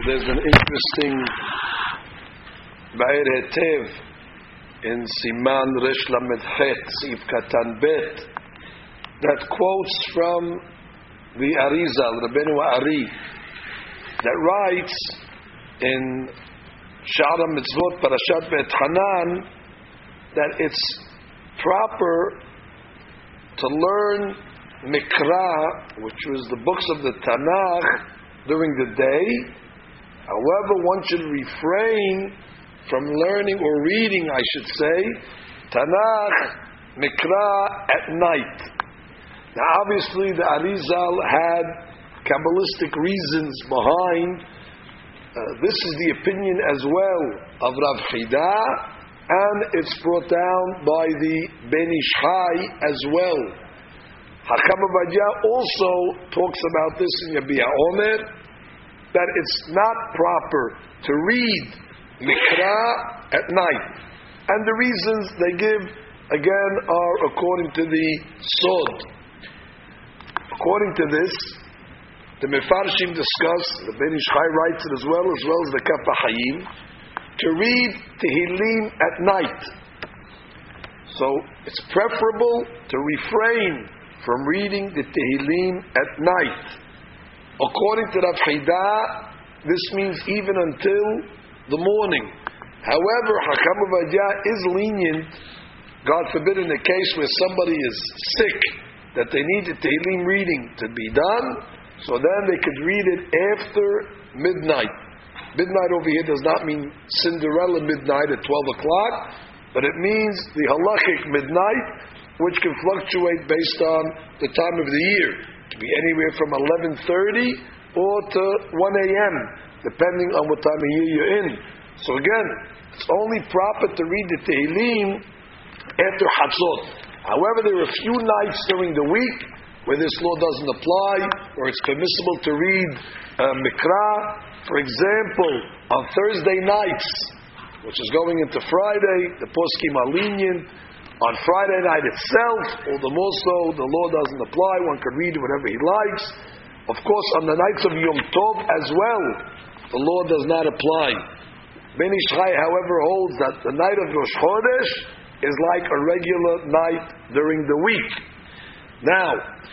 There's an interesting Ba'er Hetev in Siman Resh Lamed Chet, Sif Katan Bet, that quotes from the Arizal, Rabbeinu Ari, that writes in Sha'ar Mitzvot Parashat Bet Hanan that it's proper to learn Mikra, which was the books of the Tanakh, during the day. However, one should refrain from learning or reading, I should say, Tanakh, Mikra at night. Now obviously the Arizal had Kabbalistic reasons behind. This is the opinion as well of Rav Chida, and it's brought down by the Ben Ish Chai as well. Hakam Ovadia also talks about this in Yabia Omer, that it's not proper to read Mikra at night. And the reasons they give, again, are according to the Sod. According to this, the Mefarshim discuss, the Ben Ish Chai writes it as well as the Kaf HaChaim, to read Tehillim at night. So it's preferable to refrain from reading the Tehillim at night. According to Rav Chida, this means even until the morning. However, Hakam Ovadia is lenient, God forbid, in a case where somebody is sick, that they need the Tehillim reading to be done, so then they could read it after midnight. Midnight over here does not mean Cinderella midnight at 12 o'clock, but it means the halachic midnight, which can fluctuate based on the time of the year. It can be anywhere from 11:30 or to 1 a.m., depending on what time of year you're in. So again, it's only proper to read the Tehillim after Chatzot. However, there are a few nights during the week where this law doesn't apply, or it's permissible to read Mikra. For example, on Thursday nights, which is going into Friday, the poskim are lenient. On Friday night itself, or the more so, the law doesn't apply. One can read whatever he likes. Of course, on the nights of Yom Tov as well, the law does not apply. Ben Ish Chai, however, holds that the night of Rosh Chodesh is like a regular night during the week. Now,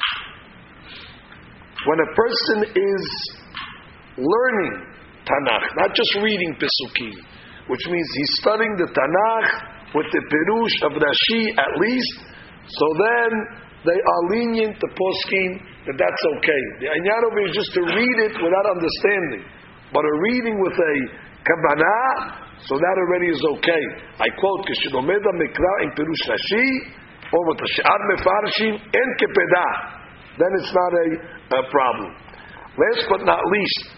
when a person is learning Tanakh, not just reading Pesukim, which means he's studying the Tanakh with the Perush of Rashi at least, so then they are lenient to poskim that that's okay. The Inyan over is just to read it without understanding, but a reading with a Kabbalah, so that already is okay. I quote, K'shinomeda Mikra in Perush Rashi, or with the She'ar Mefarshim en Kepedah, then it's not a problem. Last but not least,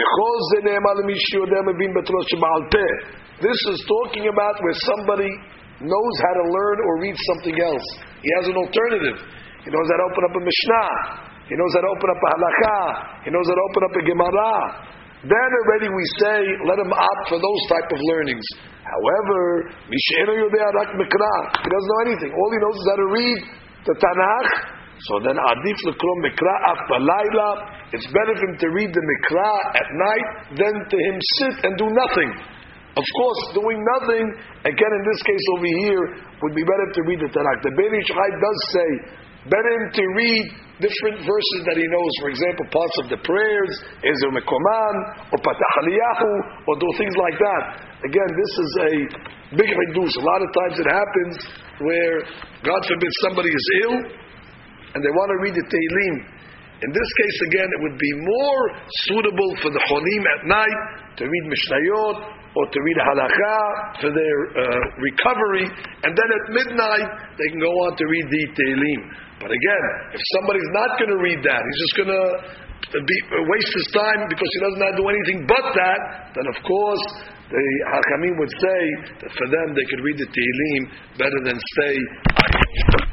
this is talking about where somebody knows how to learn or read something else. He has an alternative. He knows how to open up a Mishnah. He knows how to open up a Halakha. He knows how to open up a Gemara. Then already we say, let him opt for those type of learnings. However, he doesn't know anything. All he knows is how to read the Tanakh. So then, adif l'krom mikra af balayla. It's better for him to read the mikra at night than to him sit and do nothing. Of course, doing nothing, again in this case over here, would be better to read the Tanakh. The Ben Ish Chai does say, better him to read different verses that he knows. For example, parts of the prayers, Ezer Mekoman, or Patach Aliyahu, or do things like that. Again, this is a big reduce. A lot of times it happens where, God forbid, somebody is ill, and they want to read the Tehillim. In this case, again, it would be more suitable for the Cholim at night to read Mishnayot or to read Halakha for their recovery, and then at midnight they can go on to read the Tehillim. But again, if somebody's not going to read that, he's just going to waste his time because he doesn't have to do anything but that, then of course the Hakamim would say that for them they could read the Tehillim better than stay